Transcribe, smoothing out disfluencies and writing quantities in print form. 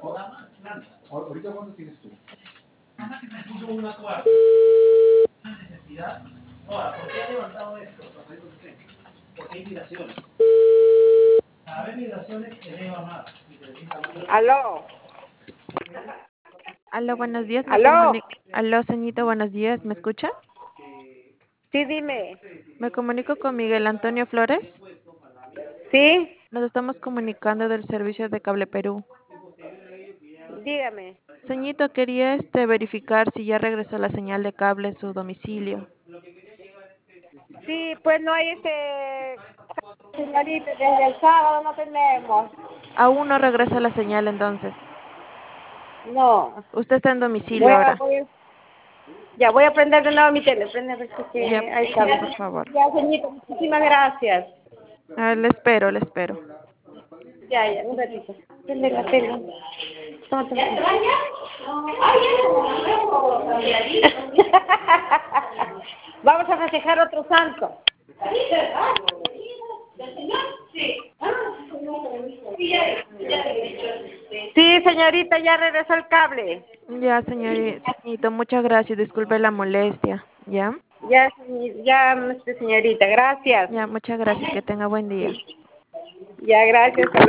Ahorita cuánto tienes tú. Ahora, ¿por qué ha levantado esto? Porque hay migraciones. A ver, migraciones que eleva más. Aló, Aló, buenos días, me aló, comunico. Aló, señorita, buenos días, ¿me escucha? sí, dime, Me comunico con Miguel Antonio Flores. sí, Nos estamos comunicando del servicio de Cable Perú. dígame. Señorito, quería verificar si ya regresó la señal de cable a su domicilio. Sí, pues no hay señorita, desde el sábado no tenemos. Aún no regresa la señal entonces. No, Usted está en domicilio ahora. ya voy a prender de nuevo mi tele, prende Ya, que ahí está. sí, por favor. Ya, señorita, muchísimas gracias. A ver, le espero, le espero. Ya, un ratito. Prende la tele. Toma, toma. Vamos a festejar otro santo. Sí, señorita, ya regresó el cable. Ya, señorito, muchas gracias. Disculpe la molestia. ¿Ya? Ya, ya, señorita, gracias. Ya, muchas gracias. Que tenga buen día. Ya, gracias.